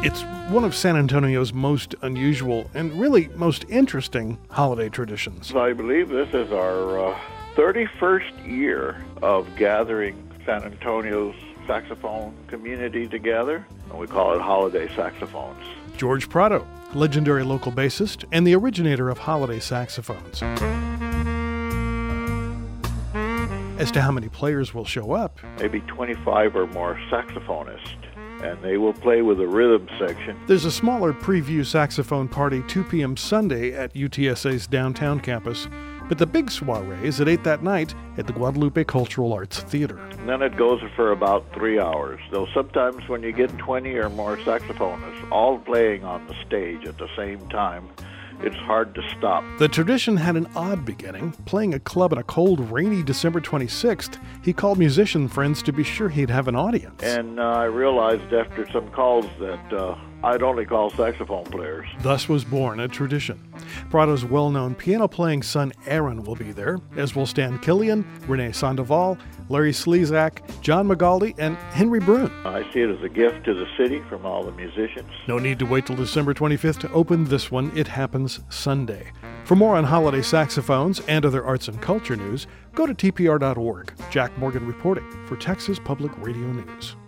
It's one of San Antonio's most unusual and really most interesting holiday traditions. I believe this is our 31st year of gathering San Antonio's saxophone community together, and we call it Holiday Saxophones. George Prado, legendary local bassist and the originator of holiday saxophones. As to how many players will show up, Maybe 25 or more saxophonists, and they will play with a rhythm section. there's a smaller preview saxophone party 2 p.m. Sunday at UTSA's downtown campus, but the big soiree is at 8 that night at the Guadalupe Cultural Arts Theater. And then it goes for about 3 hours. Though sometimes when you get 20 or more saxophonists all playing on the stage at the same time, it's hard to stop. The tradition had an odd beginning. Playing a club on a cold, rainy December 26th, he called musician friends to be sure he'd have an audience. And I realized after some calls that I'd only call saxophone players. Thus was born a tradition. Prado's well-known piano-playing son Aaron will be there, as will Stan Killian, Renee Sandoval, Larry Slezak, John Magaldi, and Henry Brune. I see it as a gift to the city from all the musicians. No need to wait till December 25th to open this one. It happens Sunday. For more on holiday saxophones and other arts and culture news, go to tpr.org. Jack Morgan reporting for Texas Public Radio News.